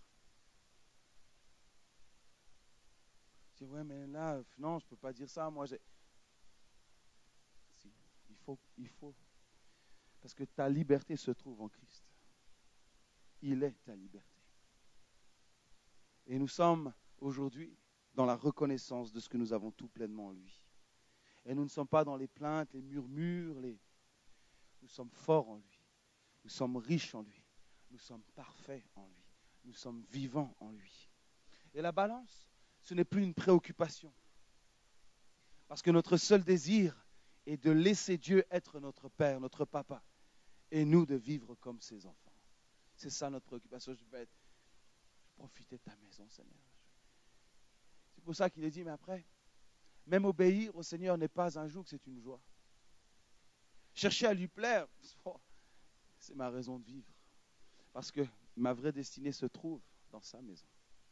Je dis, ouais, mais là, non, je ne peux pas dire ça. Moi, j'ai... Si, il faut, il faut. Parce que ta liberté se trouve en Christ. Il est ta liberté. Et nous sommes aujourd'hui dans la reconnaissance de ce que nous avons tout pleinement en lui. Et nous ne sommes pas dans les plaintes, les murmures, les... nous sommes forts en lui. Nous sommes riches en lui. Nous sommes parfaits en lui. Nous sommes vivants en lui. Et la balance, ce n'est plus une préoccupation. Parce que notre seul désir est de laisser Dieu être notre Père, notre Papa, et nous de vivre comme ses enfants. C'est ça notre préoccupation. Je vais être, je vais profiter de ta maison, Seigneur. C'est pour ça qu'il est dit, mais après, même obéir au Seigneur n'est pas un joug, c'est une joie. Chercher à lui plaire, c'est ma raison de vivre. Parce que ma vraie destinée se trouve dans sa maison.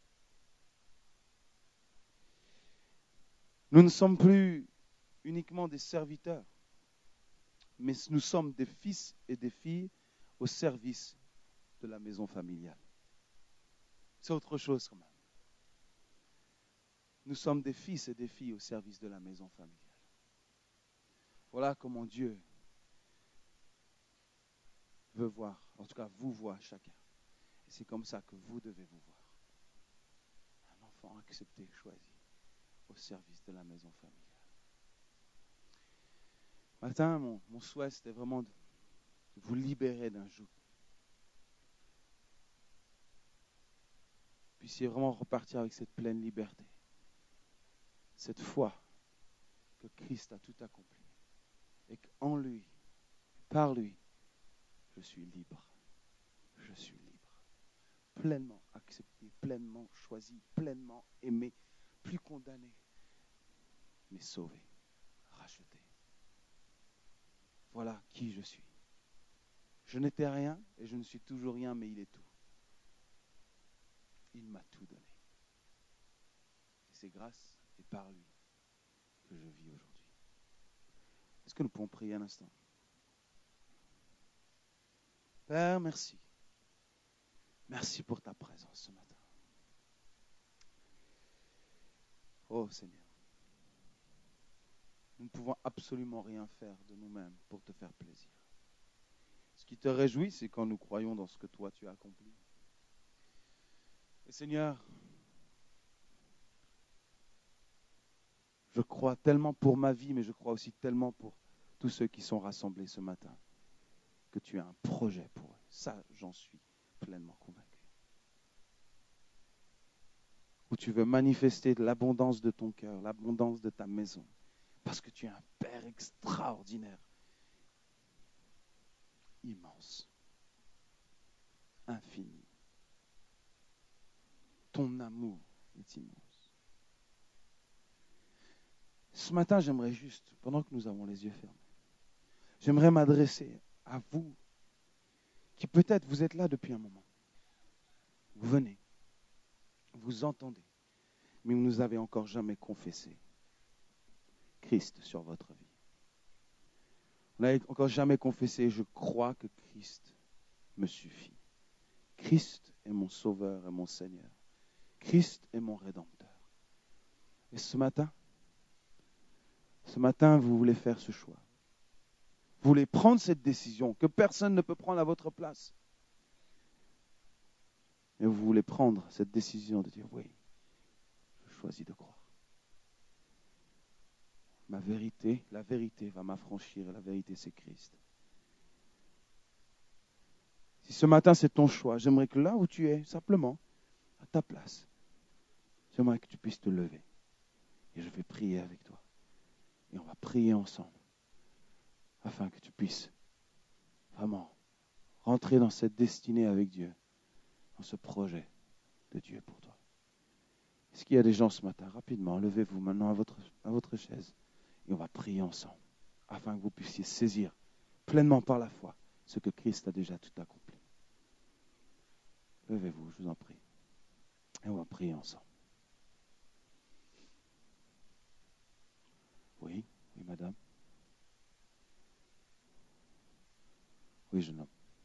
Nous ne sommes plus uniquement des serviteurs, mais nous sommes des fils et des filles au service de la maison familiale. C'est autre chose quand même. Nous sommes des fils et des filles au service de la maison familiale. Voilà comment Dieu veut voir, en tout cas vous voit chacun. Et c'est comme ça que vous devez vous voir. Un enfant accepté, choisi, au service de la maison familiale. Matin, mon, mon souhait, c'était vraiment de vous libérer d'un joug. Puissiez vraiment repartir avec cette pleine liberté. Cette foi que Christ a tout accompli. Et qu'en lui, par lui, je suis libre. Je suis libre. Pleinement accepté, pleinement choisi, pleinement aimé, plus condamné, mais sauvé, racheté. Voilà qui je suis. Je n'étais rien et je ne suis toujours rien, mais il est tout. Il m'a tout donné. Et c'est grâce et par lui que je vis aujourd'hui. Est-ce que nous pouvons prier un instant? Père, merci. Merci pour ta présence ce matin. Oh Seigneur, nous ne pouvons absolument rien faire de nous-mêmes pour te faire plaisir. Ce qui te réjouit, c'est quand nous croyons dans ce que toi tu as accompli. Et Seigneur, je crois tellement pour ma vie, mais je crois aussi tellement pour tous ceux qui sont rassemblés ce matin, que tu as un projet pour eux. Ça, j'en suis pleinement convaincu. Où tu veux manifester de l'abondance de ton cœur, l'abondance de ta maison, parce que tu es un Père extraordinaire, immense, infini. Ton amour est immense. Ce matin, j'aimerais juste, pendant que nous avons les yeux fermés, j'aimerais m'adresser à vous qui peut-être vous êtes là depuis un moment. Vous venez, vous entendez, mais vous ne nous avez encore jamais confessé Christ sur votre vie. Vous n'avez encore jamais confessé, je crois que Christ me suffit. Christ est mon sauveur et mon Seigneur. Christ est mon rédempteur. Et ce matin, ce matin, vous voulez faire ce choix. Vous voulez prendre cette décision que personne ne peut prendre à votre place. Et vous voulez prendre cette décision de dire oui, je choisis de croire. Ma vérité, la vérité va m'affranchir et la vérité c'est Christ. Si ce matin c'est ton choix, j'aimerais que là où tu es, simplement, à ta place, j'aimerais que tu puisses te lever. Et je vais prier avec toi. Et on va prier ensemble afin que tu puisses vraiment rentrer dans cette destinée avec Dieu, dans ce projet de Dieu pour toi. Est-ce qu'il y a des gens ce matin? Rapidement, levez-vous maintenant à votre, à votre chaise et on va prier ensemble afin que vous puissiez saisir pleinement par la foi ce que Christ a déjà tout accompli. Levez-vous, je vous en prie. Et on va prier ensemble. Oui, oui, madame. Oui, jeune homme.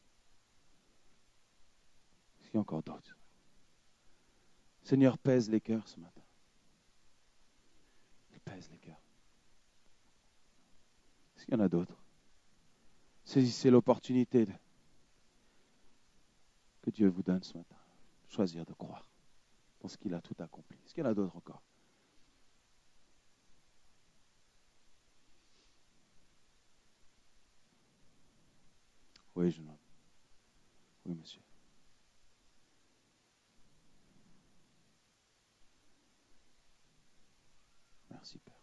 Est-ce qu'il y a encore d'autres? Seigneur, pèse les cœurs ce matin. Il pèse les cœurs. Est-ce qu'il y en a d'autres? Saisissez l'opportunité de- que Dieu vous donne ce matin. Choisir de croire dans ce qu'il a tout accompli. Est-ce qu'il y en a d'autres encore? Oui, jeune homme. Oui, monsieur. Merci, Père.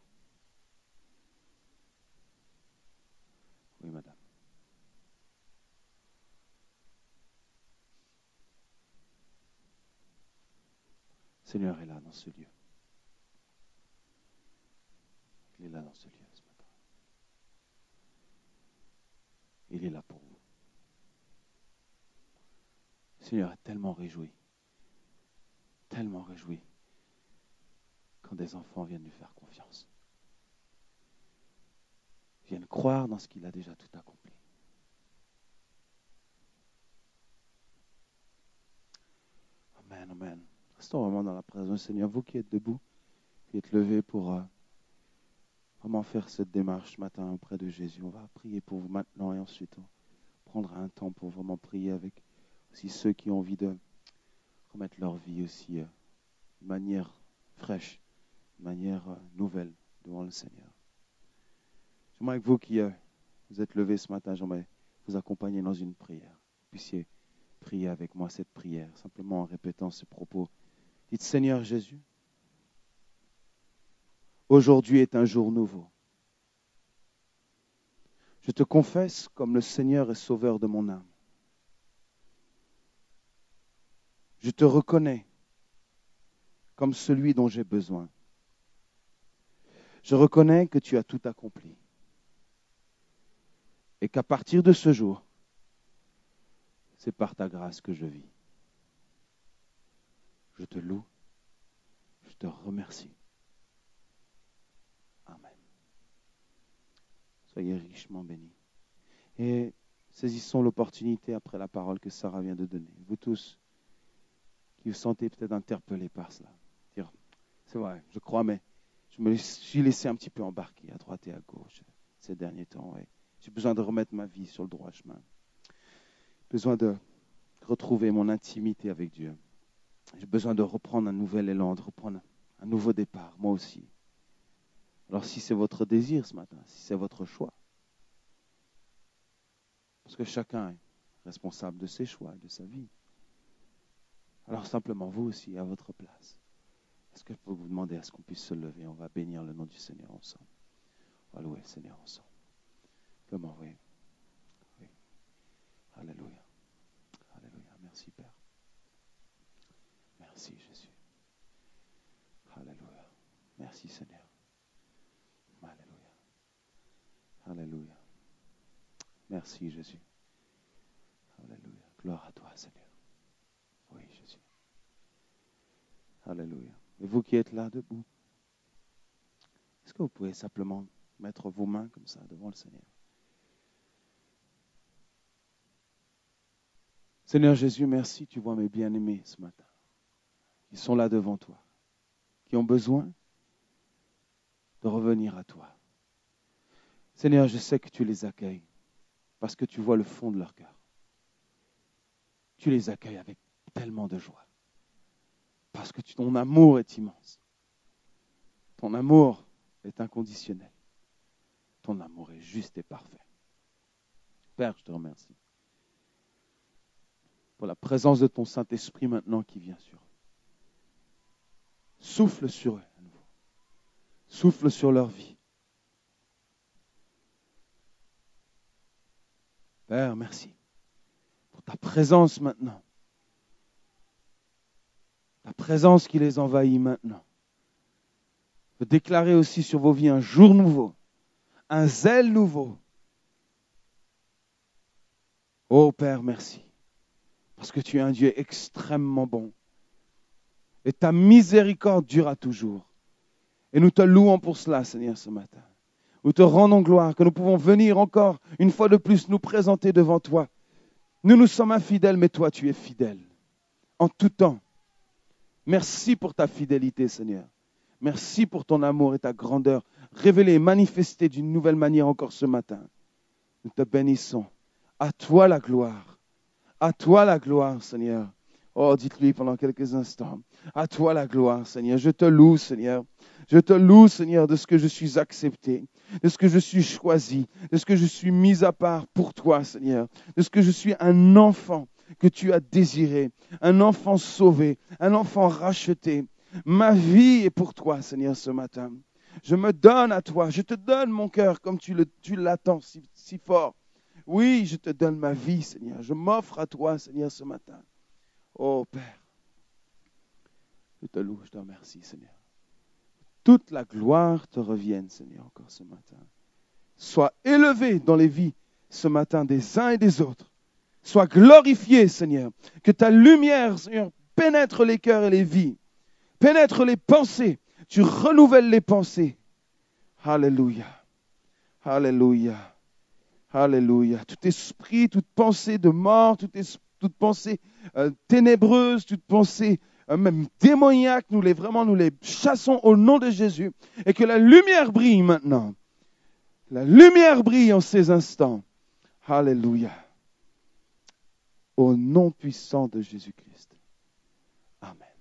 Oui, madame. Seigneur est là dans ce lieu. Il est là dans ce lieu ce matin. Il est là pour vous. Le Seigneur est tellement réjoui, tellement réjoui quand des enfants viennent lui faire confiance. Viennent croire dans ce qu'il a déjà tout accompli. Amen, amen. Restons vraiment dans la présence du Seigneur. Vous qui êtes debout, qui êtes levés pour euh, vraiment faire cette démarche ce matin auprès de Jésus. On va prier pour vous maintenant et ensuite on prendra un temps pour vraiment prier avec aussi ceux qui ont envie de remettre leur vie aussi euh, de manière fraîche, de manière euh, nouvelle devant le Seigneur. J'aimerais que vous qui euh, vous êtes levés ce matin, j'aimerais vous accompagner dans une prière. Vous puissiez prier avec moi cette prière, simplement en répétant ce propos. Dites, Seigneur Jésus, aujourd'hui est un jour nouveau. Je te confesse comme le Seigneur et Sauveur de mon âme. Je te reconnais comme celui dont j'ai besoin. Je reconnais que tu as tout accompli et qu'à partir de ce jour, c'est par ta grâce que je vis. Je te loue, je te remercie. Amen. Soyez richement bénis. Et saisissons l'opportunité après la parole que Sarah vient de donner. Vous tous qui vous sentez peut-être interpellés par cela. Dire, c'est vrai, je crois, mais je me suis laissé un petit peu embarquer à droite et à gauche ces derniers temps. Et j'ai besoin de remettre ma vie sur le droit chemin. J'ai besoin de retrouver mon intimité avec Dieu. J'ai besoin de reprendre un nouvel élan, de reprendre un nouveau départ, moi aussi. Alors si c'est votre désir ce matin, si c'est votre choix, parce que chacun est responsable de ses choix, de sa vie, alors simplement vous aussi à votre place. Est-ce que je peux vous demander à ce qu'on puisse se lever? On va bénir le nom du Seigneur ensemble. On va louer le Seigneur ensemble. Comment, oui. Oui. Alléluia. Alléluia. Merci Père. Merci Jésus. Alléluia. Merci Seigneur. Alléluia. Alléluia. Merci Jésus. Alléluia. Gloire à toi Seigneur. Oui Jésus. Alléluia. Et vous qui êtes là debout, est-ce que vous pouvez simplement mettre vos mains comme ça devant le Seigneur? Seigneur Jésus, merci, tu vois mes bien-aimés ce matin. Ils sont là devant toi, qui ont besoin de revenir à toi. Seigneur, je sais que tu les accueilles parce que tu vois le fond de leur cœur. Tu les accueilles avec tellement de joie parce que tu, ton amour est immense. Ton amour est inconditionnel. Ton amour est juste et parfait. Père, je te remercie pour la présence de ton Saint-Esprit maintenant qui vient sur eux. Souffle sur eux à nouveau. Souffle sur leur vie. Père, merci pour ta présence maintenant. Ta présence qui les envahit maintenant. Je veux déclarer aussi sur vos vies un jour nouveau, un zèle nouveau. Oh Père, merci. Parce que tu es un Dieu extrêmement bon. Et ta miséricorde durera toujours. Et nous te louons pour cela, Seigneur, ce matin. Nous te rendons gloire, que nous pouvons venir encore, une fois de plus, nous présenter devant toi. Nous, nous sommes infidèles, mais toi, tu es fidèle. En tout temps. Merci pour ta fidélité, Seigneur. Merci pour ton amour et ta grandeur, révélée et manifestée d'une nouvelle manière encore ce matin. Nous te bénissons. À toi la gloire. À toi la gloire, Seigneur. Oh, dites-lui pendant quelques instants. À toi la gloire, Seigneur. Je te loue, Seigneur. Je te loue, Seigneur, de ce que je suis accepté, de ce que je suis choisi, de ce que je suis mis à part pour toi, Seigneur, de ce que je suis un enfant que tu as désiré, un enfant sauvé, un enfant racheté. Ma vie est pour toi, Seigneur, ce matin. Je me donne à toi. Je te donne mon cœur comme tu, le, tu l'attends si, si fort. Oui, je te donne ma vie, Seigneur. Je m'offre à toi, Seigneur, ce matin. Oh Père, je te loue, je te remercie, Seigneur. Toute la gloire te revienne, Seigneur, encore ce matin. Sois élevé dans les vies ce matin des uns et des autres. Sois glorifié, Seigneur. Que ta lumière, Seigneur, pénètre les cœurs et les vies. Pénètre les pensées. Tu renouvelles les pensées. Alléluia. Alléluia. Alléluia. Tout esprit, toute pensée de mort, toute, es- toute pensée euh, ténébreuse, toute pensée euh, même démoniaque, nous les vraiment nous les chassons au nom de Jésus. Et que la lumière brille maintenant. La lumière brille en ces instants. Alléluia. Au nom puissant de Jésus-Christ. Amen.